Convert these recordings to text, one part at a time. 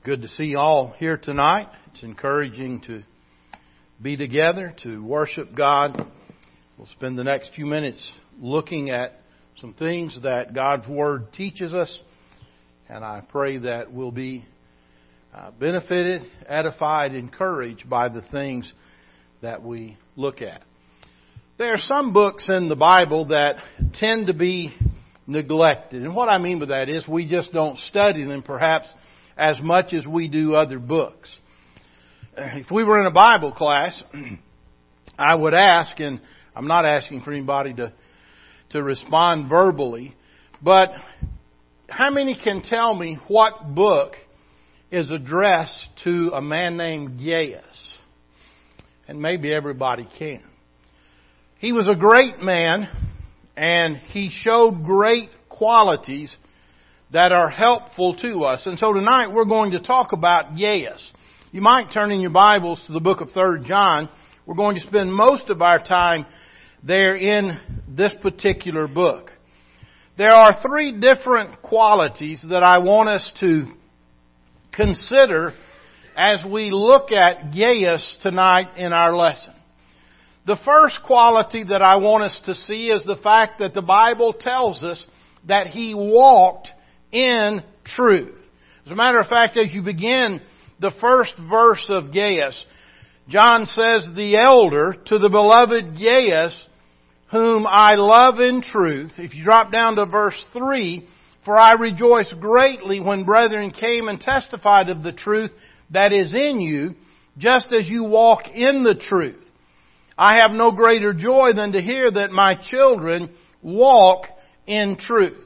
Good to see you all here tonight. It's encouraging to be together, to worship God. We'll spend the next few minutes looking at some things that God's Word teaches us, and I pray that we'll be benefited, edified, encouraged by the things that we look at. There are some books in the Bible that tend to be neglected, and what I mean by that is we just don't study them perhaps as much as we do other books. If we were in a Bible class, I would ask, and I'm not asking for anybody to respond verbally, but how many can tell me what book is addressed to a man named Gaius? And maybe everybody can. He was a great man, and he showed great qualities that are helpful to us. And so tonight we're going to talk about Gaius. You might turn in your Bibles to the book of 3 John. We're going to spend most of our time there in this particular book. There are three different qualities that I want us to consider as we look at Gaius tonight in our lesson. The first quality that I want us to see is the fact that the Bible tells us that he walked in truth. As a matter of fact, as you begin the first verse of Gaius, John says, "The elder to the beloved Gaius, whom I love in truth." If you drop down to verse 3, "For I rejoice greatly when brethren came and testified of the truth that is in you, just as you walk in the truth. I have no greater joy than to hear that my children walk in truth."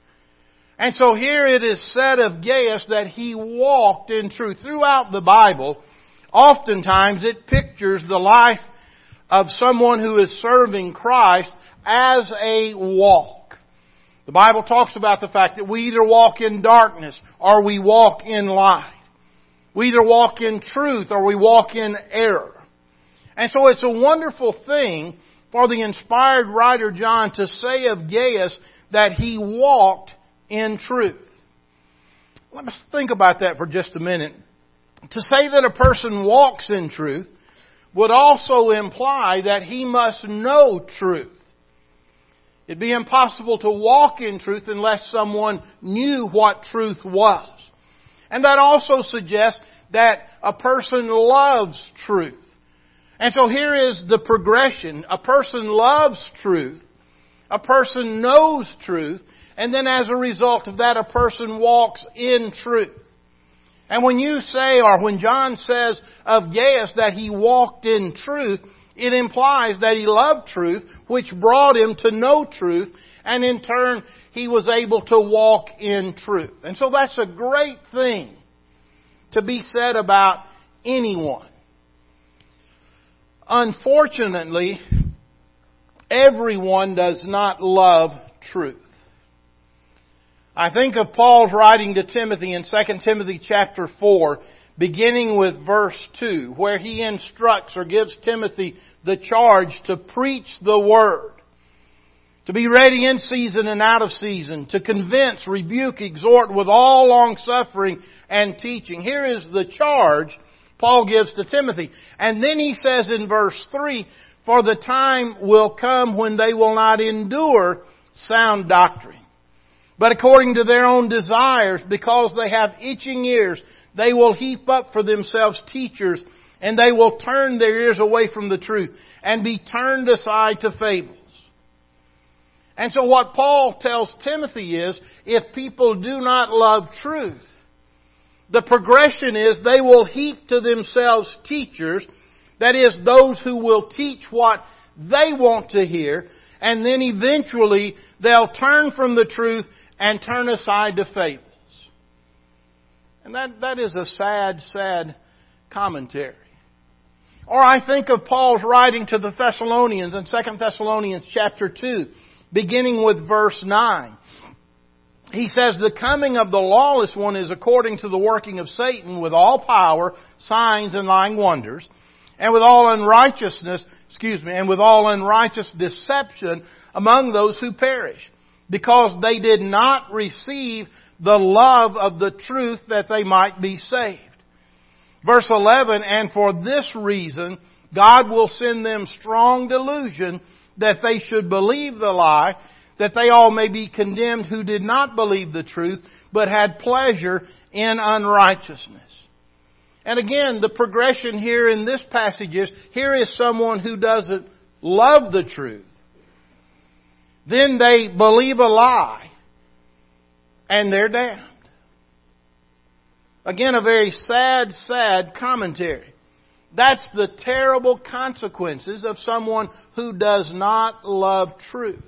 And so here it is said of Gaius that he walked in truth. Throughout the Bible, oftentimes it pictures the life of someone who is serving Christ as a walk. The Bible talks about the fact that we either walk in darkness or we walk in light. We either walk in truth or we walk in error. And so it's a wonderful thing for the inspired writer John to say of Gaius that he walked in truth. Let us think about that for just a minute. To say that a person walks in truth would also imply that he must know truth. It'd be impossible to walk in truth unless someone knew what truth was. And that also suggests that a person loves truth. And so here is the progression. A person loves truth. A person knows truth. And then as a result of that, a person walks in truth. And when you say, or when John says of Gaius that he walked in truth, it implies that he loved truth, which brought him to know truth, and in turn, he was able to walk in truth. And so that's a great thing to be said about anyone. Unfortunately, everyone does not love truth. I think of Paul's writing to Timothy in 2 Timothy chapter 4, beginning with verse 2, where he instructs or gives Timothy the charge to preach the Word, to be ready in season and out of season, to convince, rebuke, exhort with all long-suffering and teaching. Here is the charge Paul gives to Timothy. And then he says in verse 3, "For the time will come when they will not endure sound doctrine, but according to their own desires, because they have itching ears, they will heap up for themselves teachers, and they will turn their ears away from the truth, and be turned aside to fables." And so what Paul tells Timothy is, if people do not love truth, the progression is they will heap to themselves teachers, that is, those who will teach what they want to hear, and then eventually they'll turn from the truth and turn aside to fables. And that is a sad, sad commentary. Or I think of Paul's writing to the Thessalonians in 2 Thessalonians chapter 2, beginning with verse 9. He says, "The coming of the lawless one is according to the working of Satan with all power, signs, and lying wonders, and with all unrighteous deception among those who perish. because they did not receive the love of the truth that they might be saved. Verse 11, and for this reason God will send them strong delusion that they should believe the lie, that they all may be condemned who did not believe the truth, but had pleasure in unrighteousness. And again, the progression here in this passage is, here is someone who doesn't love the truth. Then they believe a lie, and they're damned. Again, a very sad, sad commentary. That's the terrible consequences of someone who does not love truth.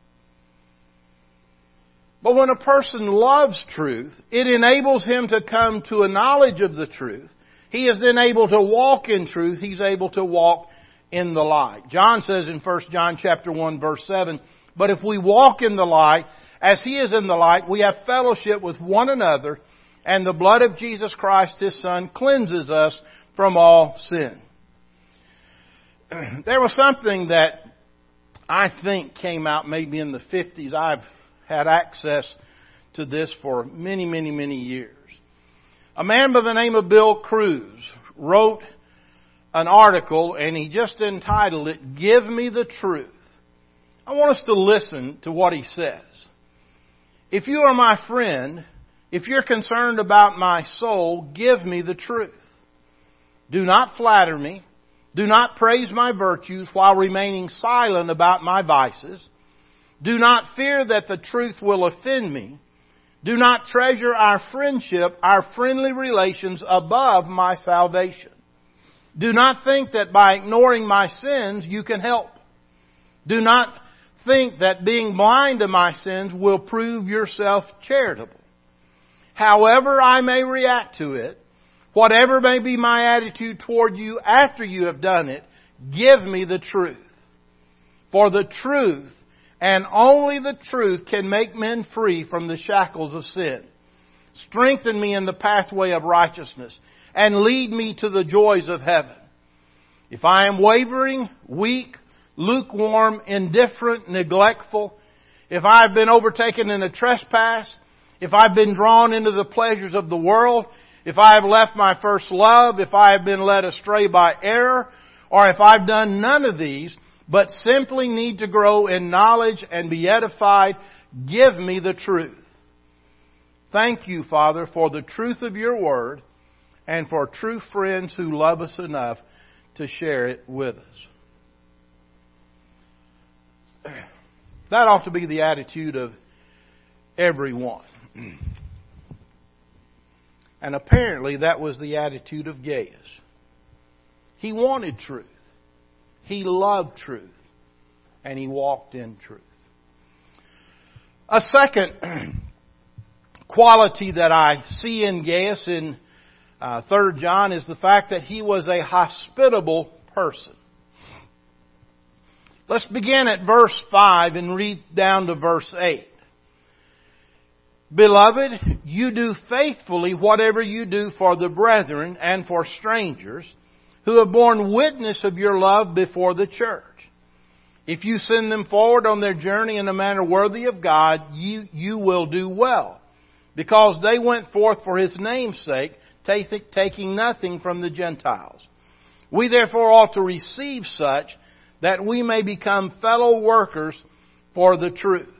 But when a person loves truth, it enables him to come to a knowledge of the truth. He is then able to walk in truth. He's able to walk in the light. John says in 1 John chapter 1 verse 7, but if we walk in the light, as He is in the light, we have fellowship with one another, and the blood of Jesus Christ, His Son, cleanses us from all sin. There was something that I think came out maybe in the 50s. I've had access to this for many, many, many years. A man by the name of Bill Cruz wrote an article, and he just entitled it, Give Me the Truth. I want us to listen to what he says. If you are my friend, if you're concerned about my soul, give me the truth. Do not flatter me. Do not praise my virtues while remaining silent about my vices. Do not fear that the truth will offend me. Do not treasure our friendship, our friendly relations above my salvation. Do not think that by ignoring my sins you can help. Do not think that being blind to my sins will prove yourself charitable. However I may react to it, whatever may be my attitude toward you after you have done it, give me the truth. For the truth, and only the truth, can make men free from the shackles of sin. Strengthen me in the pathway of righteousness, and lead me to the joys of heaven. If I am wavering, weak, lukewarm, indifferent, neglectful, if I have been overtaken in a trespass, if I've been drawn into the pleasures of the world, if I have left my first love, if I have been led astray by error, or if I've done none of these, but simply need to grow in knowledge and be edified, give me the truth. Thank you, Father, for the truth of your word and for true friends who love us enough to share it with us. That ought to be the attitude of everyone. And apparently that was the attitude of Gaius. He wanted truth. He loved truth. And he walked in truth. A second quality that I see in Gaius in 3 John is the fact that he was a hospitable person. Let's begin at verse 5 and read down to verse 8. Beloved, you do faithfully whatever you do for the brethren and for strangers who have borne witness of your love before the church. If you send them forward on their journey in a manner worthy of God, you will do well, because they went forth for His name's sake, taking nothing from the Gentiles. We therefore ought to receive such, that we may become fellow workers for the truth.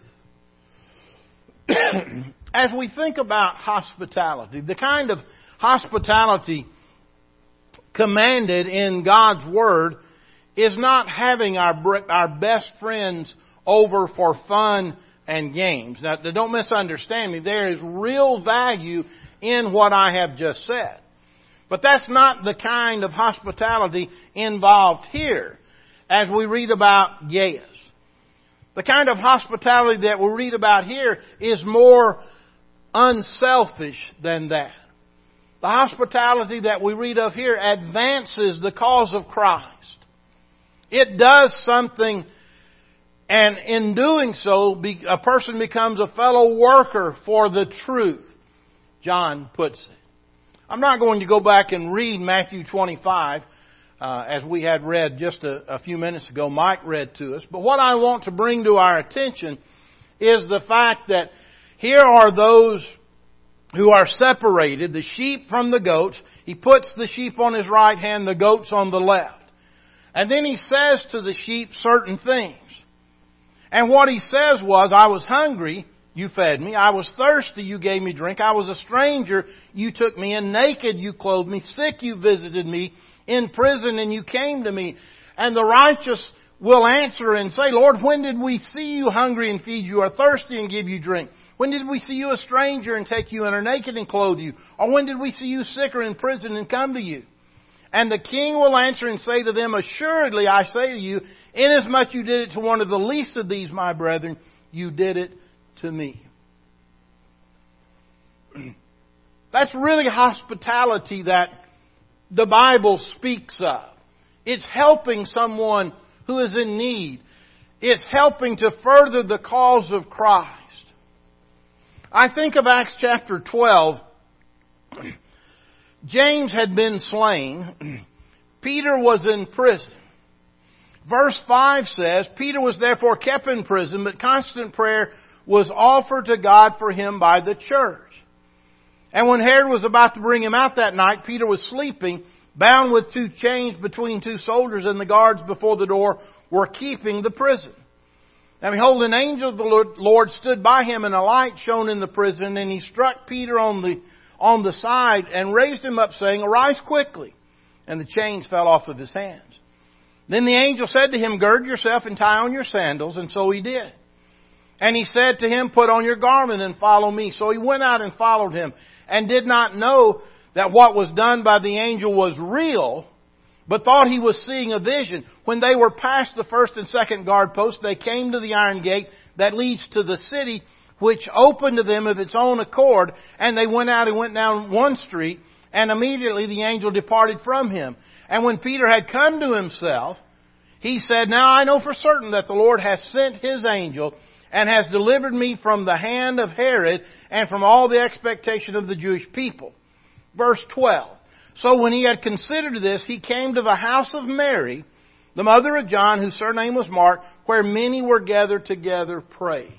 As we think about hospitality, the kind of hospitality commanded in God's Word is not having our best friends over for fun and games. Now, don't misunderstand me. There is real value in what I have just said. But that's not the kind of hospitality involved here as we read about Gaius. The kind of hospitality that we read about here is more unselfish than that. The hospitality that we read of here advances the cause of Christ. It does something, and in doing so, a person becomes a fellow worker for the truth, John puts it. I'm not going to go back and read Matthew 25, as we had read just a few minutes ago. Mike read to us. But what I want to bring to our attention is the fact that here are those who are separated, the sheep from the goats. He puts the sheep on his right hand, the goats on the left. And then he says to the sheep certain things. And what he says was, I was hungry, you fed me. I was thirsty, you gave me drink. I was a stranger, you took me in. Naked, you clothed me. Sick, you visited me. In prison, and you came to me. And the righteous will answer and say, Lord, when did we see you hungry and feed you, or thirsty and give you drink? When did we see you a stranger and take you in, or naked and clothe you? Or when did we see you sick or in prison and come to you? And the king will answer and say to them, assuredly I say to you, inasmuch you did it to one of the least of these my brethren, you did it to me. That's really hospitality that the Bible speaks of. It's helping someone who is in need. It's helping to further the cause of Christ. I think of Acts chapter 12. James had been slain. Peter was in prison. Verse 5 says, Peter was therefore kept in prison, but constant prayer was offered to God for him by the church. And when Herod was about to bring him out that night, Peter was sleeping, bound with 2 chains between 2 soldiers, and the guards before the door were keeping the prison. Now behold, an angel of the Lord stood by him, and a light shone in the prison, and he struck Peter on the side and raised him up, saying, arise quickly. And the chains fell off of his hands. Then the angel said to him, gird yourself and tie on your sandals. And so he did. And he said to him, put on your garment and follow me. So he went out and followed him, and did not know that what was done by the angel was real, but thought he was seeing a vision. When they were past the first and second guard post, they came to the iron gate that leads to the city, which opened to them of its own accord. And they went out and went down one street, and immediately the angel departed from him. And when Peter had come to himself, he said, now I know for certain that the Lord has sent His angel, and has delivered me from the hand of Herod, and from all the expectation of the Jewish people. Verse 12. So when he had considered this, he came to the house of Mary, the mother of John, whose surname was Mark, where many were gathered together praying.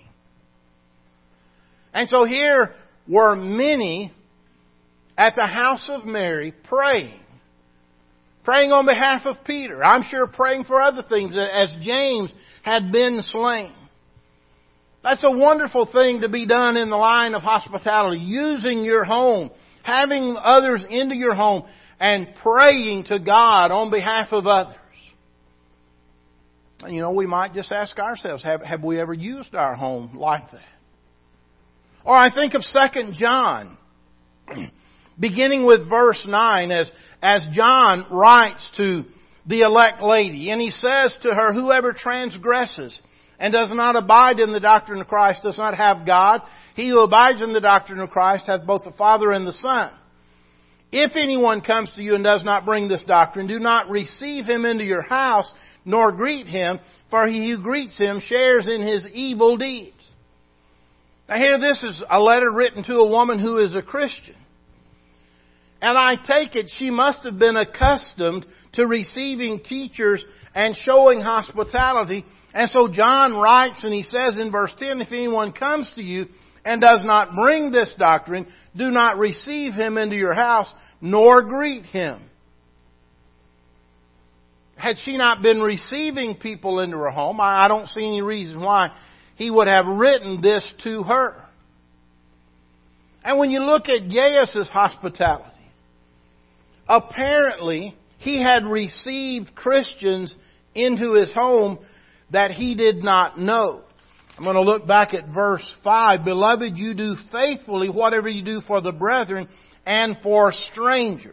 And so here were many at the house of Mary praying. Praying on behalf of Peter. I'm sure praying for other things, as James had been slain. That's a wonderful thing to be done in the line of hospitality. Using your home, having others into your home, and praying to God on behalf of others. And we might just ask ourselves, have we ever used our home like that? Or I think of 2 John, beginning with verse 9, as John writes to the elect lady, and he says to her, whoever transgresses and does not abide in the doctrine of Christ does not have God. He who abides in the doctrine of Christ hath both the Father and the Son. If anyone comes to you and does not bring this doctrine, do not receive him into your house, nor greet him, for he who greets him shares in his evil deeds. Now here, this is a letter written to a woman who is a Christian. And I take it she must have been accustomed to receiving teachers and showing hospitality. And so John writes, and he says in verse 10, if anyone comes to you and does not bring this doctrine, do not receive him into your house, nor greet him. Had she not been receiving people into her home, I don't see any reason why he would have written this to her. And when you look at Gaius' hospitality, apparently he had received Christians into his home that he did not know. I'm going to look back at verse 5. Beloved, you do faithfully whatever you do for the brethren and for strangers.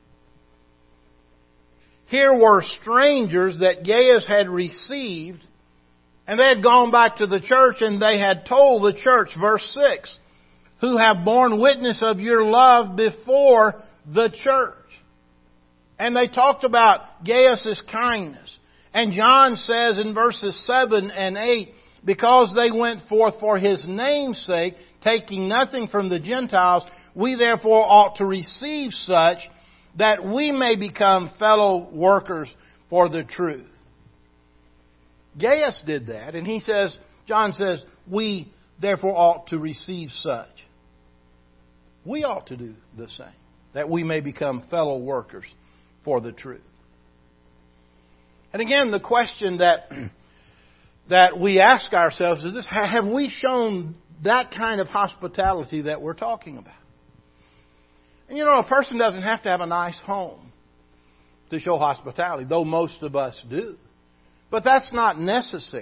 Here were strangers that Gaius had received, and they had gone back to the church and they had told the church, verse 6, who have borne witness of your love before the church. And they talked about Gaius' kindness. And John says in verses 7 and 8, because they went forth for His name's sake, taking nothing from the Gentiles, we therefore ought to receive such, that we may become fellow workers for the truth. Gaius did that, and John says, we therefore ought to receive such. We ought to do the same, that we may become fellow workers for the truth. And again, the question that we ask ourselves is this: have we shown that kind of hospitality that we're talking about? And you know, a person doesn't have to have a nice home to show hospitality, though most of us do. But that's not necessary.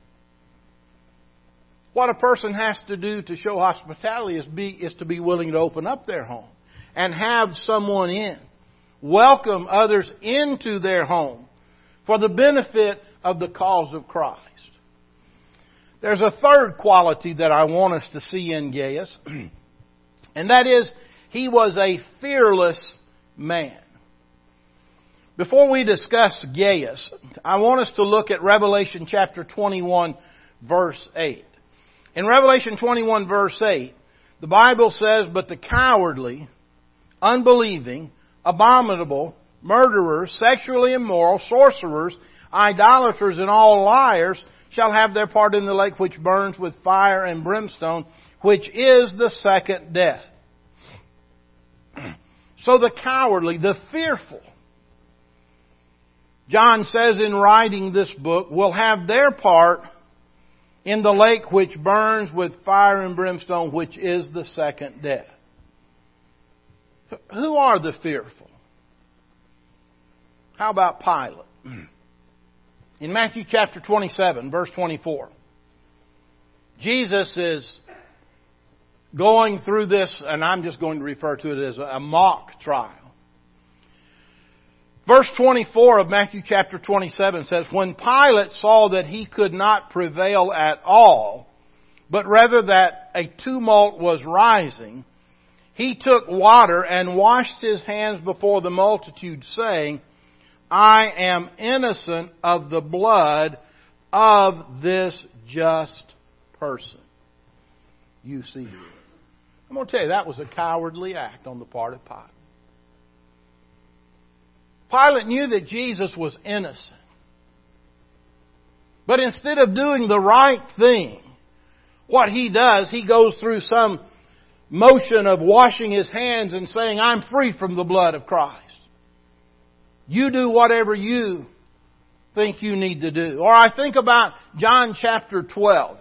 What a person has to do to show hospitality is to be willing to open up their home and have someone in. Welcome others into their home for the benefit of the cause of Christ. There's a third quality that I want us to see in Gaius, and that is he was a fearless man. Before we discuss Gaius, I want us to look at Revelation chapter 21, verse 8. In Revelation 21, verse 8, the Bible says, "But the cowardly, unbelieving, abominable, murderers, sexually immoral, sorcerers, idolaters, and all liars shall have their part in the lake which burns with fire and brimstone, which is the second death." So the cowardly, the fearful, John says in writing this book, will have their part in the lake which burns with fire and brimstone, which is the second death. Who are the fearful? How about Pilate? In Matthew chapter 27, verse 24, Jesus is going through this, and I'm just going to refer to it as a mock trial. Verse 24 of Matthew chapter 27 says, "When Pilate saw that he could not prevail at all, but rather that a tumult was rising, he took water and washed his hands before the multitude, saying, I am innocent of the blood of this just person. You see." I'm going to tell you, that was a cowardly act on the part of Pilate. Pilate knew that Jesus was innocent. But instead of doing the right thing, what he does, he goes through some motion of washing his hands and saying, "I'm free from the blood of Christ. You do whatever you think you need to do." Or I think about John chapter 12.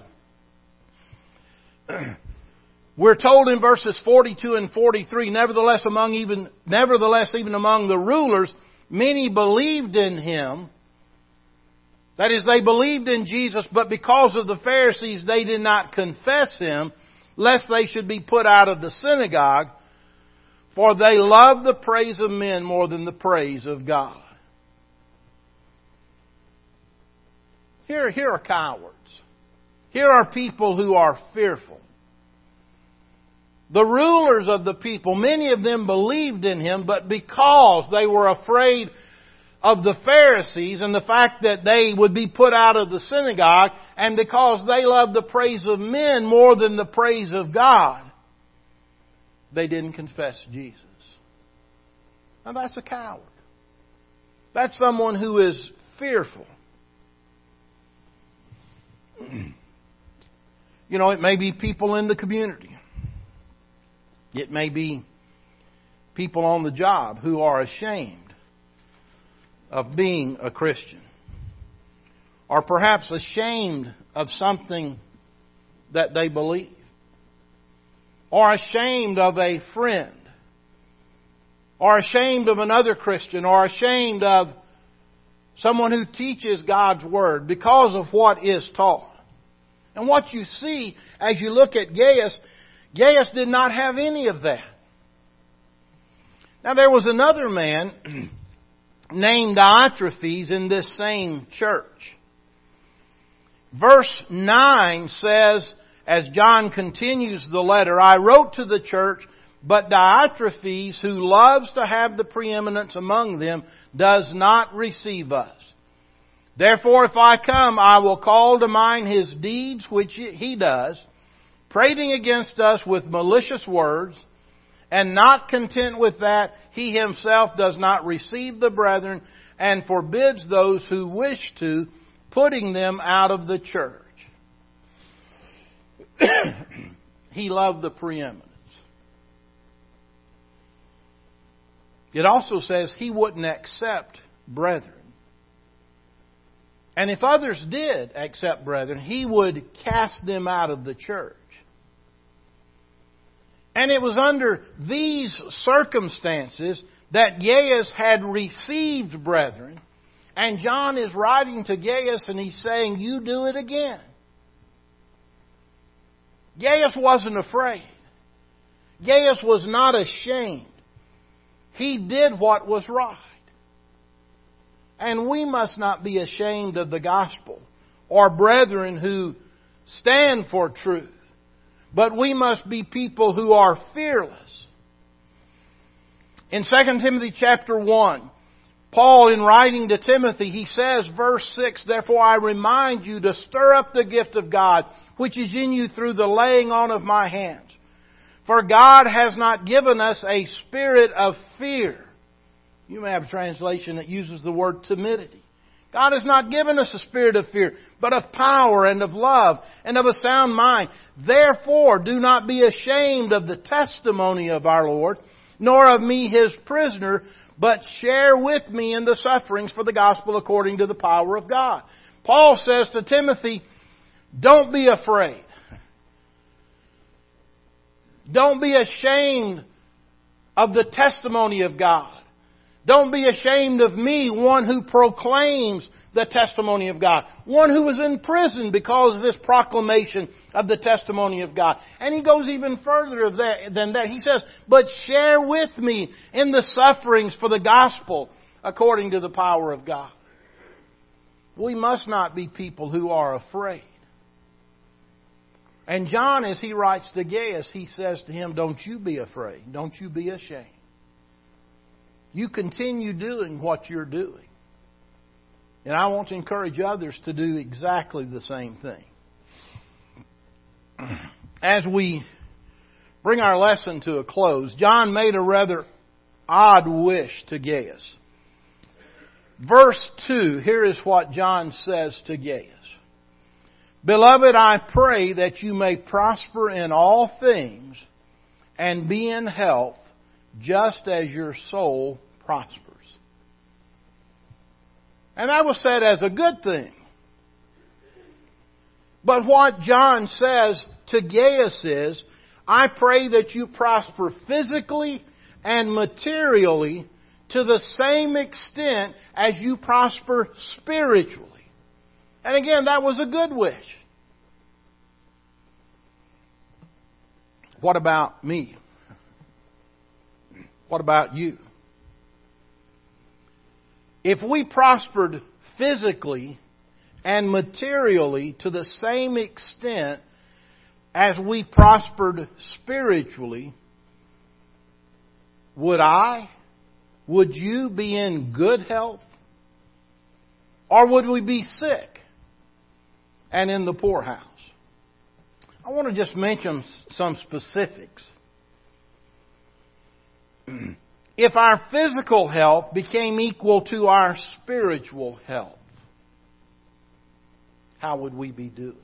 We're told in verses 42 and 43, nevertheless even among the rulers, many believed in Him. That is, they believed in Jesus, but because of the Pharisees, they did not confess Him, lest they should be put out of the synagogue, for they loved the praise of men more than the praise of God. Here are cowards. Here are people who are fearful. The rulers of the people, many of them believed in Him, but because they were afraid of the Pharisees and the fact that they would be put out of the synagogue, and because they loved the praise of men more than the praise of God, they didn't confess Jesus. Now that's a coward. That's someone who is fearful. You know, it may be people in the community. It may be people on the job who are ashamed of being a Christian. Or perhaps ashamed of something that they believe. Or ashamed of a friend. Or ashamed of another Christian. Or ashamed of someone who teaches God's Word because of what is taught. And what you see as you look at Gaius, Gaius did not have any of that. Now there was another man named Diotrephes in this same church. Verse 9 says, as John continues the letter, "I wrote to the church, but Diotrephes, who loves to have the preeminence among them, does not receive us. Therefore, if I come, I will call to mind his deeds, which he does, prating against us with malicious words, and not content with that, he himself does not receive the brethren, and forbids those who wish to, putting them out of the church." he loved the preeminence. It also says he wouldn't accept brethren. And if others did accept brethren, he would cast them out of the church. And it was under these circumstances that Gaius had received brethren. And John is writing to Gaius and he's saying, you do it again. Gaius wasn't afraid. Gaius was not ashamed. He did what was right. And we must not be ashamed of the gospel or brethren who stand for truth. But we must be people who are fearless. In 2 Timothy chapter 1, Paul, in writing to Timothy, he says, verse 6, therefore I remind you to stir up the gift of God, which is in you through the laying on of my hands. For God has not given us a spirit of fear. You may have a translation that uses the word timidity. God has not given us a spirit of fear, but of power and of love and of a sound mind. Therefore, do not be ashamed of the testimony of our Lord, nor of me his prisoner, but share with me in the sufferings for the gospel according to the power of God. Paul says to Timothy, don't be afraid. Don't be ashamed of the testimony of God. Don't be ashamed of me, one who proclaims the testimony of God. One who was in prison because of this proclamation of the testimony of God. And he goes even further than that. He says, but share with me in the sufferings for the gospel according to the power of God. We must not be people who are afraid. And John, as he writes to Gaius, he says to him, don't you be afraid. Don't you be ashamed. You continue doing what you're doing. And I want to encourage others to do exactly the same thing. As we bring our lesson to a close, John made a rather odd wish to Gaius. Verse 2, here is what John says to Gaius. Beloved, I pray that you may prosper in all things and be in health, just as your soul prospers. And that was said as a good thing. But what John says to Gaius is, I pray that you prosper physically and materially to the same extent as you prosper spiritually. And again, that was a good wish. What about me? What about you? If we prospered physically and materially to the same extent as we prospered spiritually, would you be in good health? Or would we be sick and in the poorhouse? I want to just mention some specifics. If our physical health became equal to our spiritual health, how would we be doing?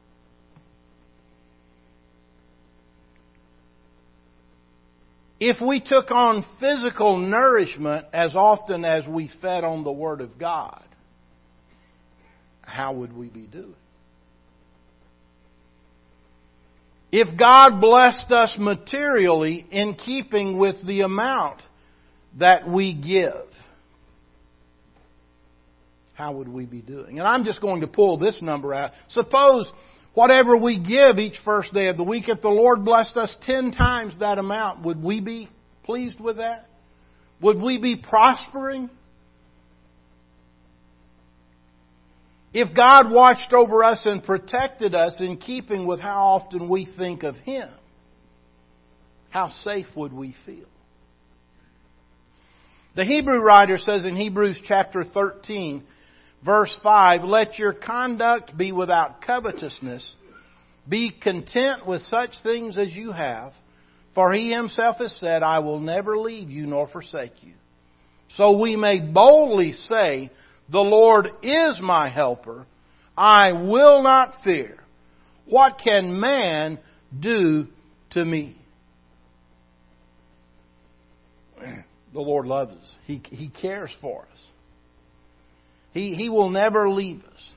If we took on physical nourishment as often as we fed on the Word of God, how would we be doing? If God blessed us materially in keeping with the amount that we give, how would we be doing? And I'm just going to pull this number out. Suppose whatever we give each first day of the week, if the Lord blessed us 10 times that amount, would we be pleased with that? Would we be prospering? If God watched over us and protected us in keeping with how often we think of Him, how safe would we feel? The Hebrew writer says in Hebrews chapter 13, verse 5, let your conduct be without covetousness. Be content with such things as you have. For He Himself has said, I will never leave you nor forsake you. So we may boldly say, the Lord is my helper. I will not fear. What can man do to me? The Lord loves us. He cares for us. He will never leave us.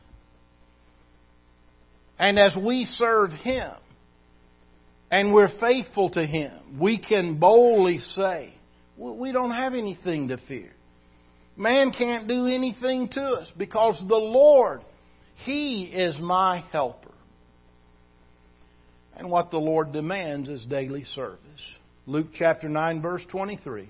And as we serve Him, and we're faithful to Him, we can boldly say, we don't have anything to fear. Man can't do anything to us because the Lord, He is my helper. And what the Lord demands is daily service. Luke chapter 9, verse 23.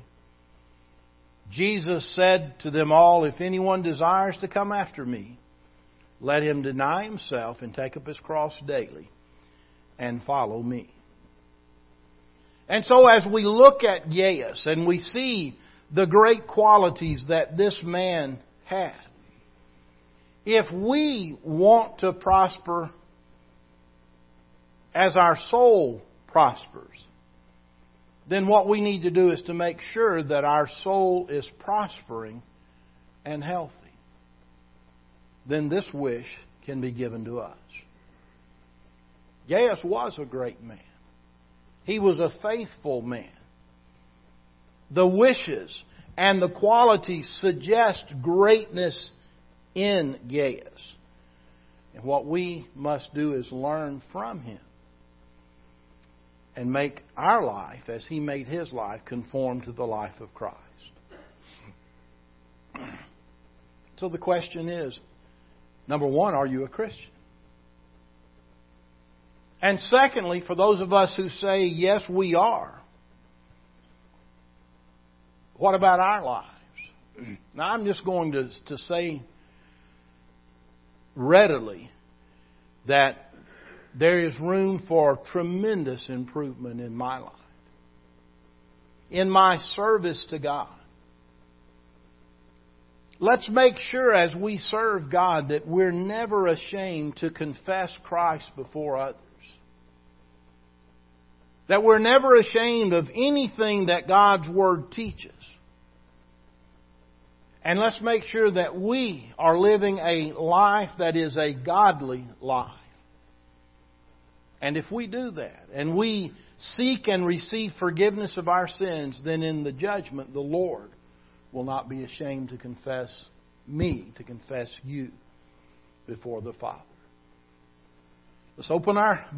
Jesus said to them all, if anyone desires to come after me, let him deny himself and take up his cross daily and follow me. And so as we look at Gaius and we see the great qualities that this man had, if we want to prosper as our soul prospers, then what we need to do is to make sure that our soul is prospering and healthy. Then this wish can be given to us. Gaius was a great man. He was a faithful man. The wishes and the qualities suggest greatness in Gaius. And what we must do is learn from him and make our life, as he made his life, conform to the life of Christ. So the question is, number one, are you a Christian? And secondly, for those of us who say, yes, we are, what about our lives? Now, I'm just going to say readily that there is room for tremendous improvement in my life, in my service to God. Let's make sure as we serve God that we're never ashamed to confess Christ before others. That we're never ashamed of anything that God's Word teaches. And let's make sure that we are living a life that is a godly life. And if we do that, and we seek and receive forgiveness of our sins, then in the judgment, the Lord will not be ashamed to confess me, to confess you before the Father. Let's open our